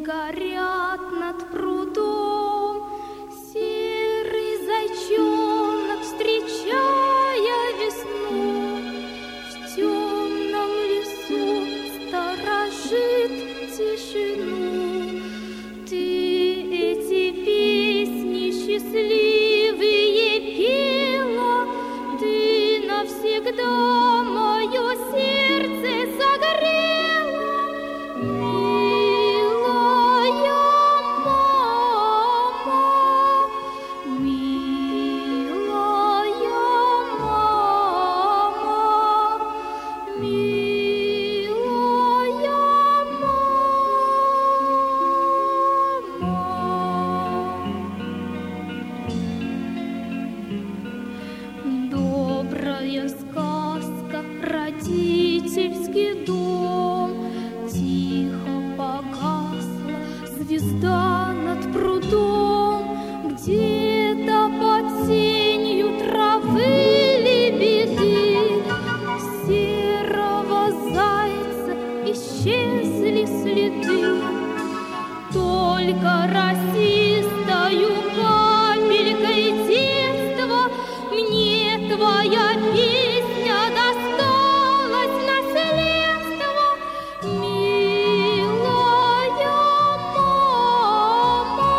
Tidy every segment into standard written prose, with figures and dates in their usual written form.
горят над прудом. Серый зайчонок, встречая весну, в темном лесу сторожит тишину. Ты эти песни счастливые пела, ты навсегда мое сердце согрела. Милая мама, милая мама, милая мама. Добрая сказка, родительский дом, тихо погасла звезда над прудом. Где-то под тенью травы лебеды серого зайца исчезли следы. Только росистою капелькой детства мне твоя песня досталась наследство. Милая мама,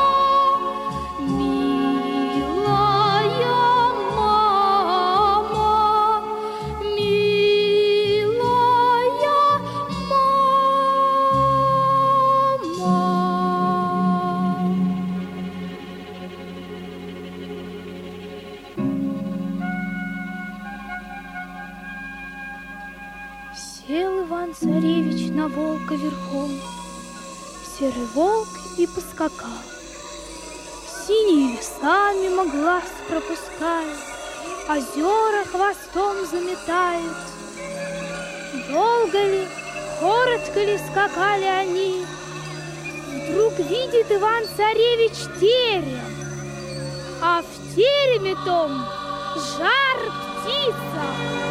милая мама, милая Сел Иван-царевич на волка верхом, серый волк и поскакал. Синие леса мимо глаз пропускают, озера хвостом заметают. Долго ли, коротко ли скакали они, вдруг видит Иван-царевич терем, а в тереме том жар-птица.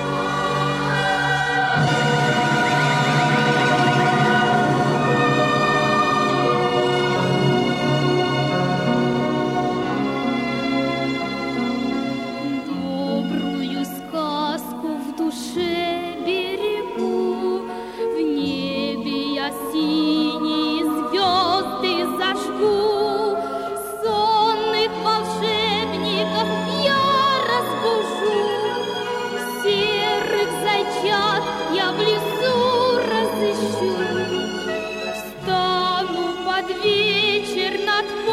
Добрую сказку в душе берегу, в небе я синие звезды зажгу. Сонных волшебников я разбужу, серых зайчат я в лесу разыщу. Встану под вечер над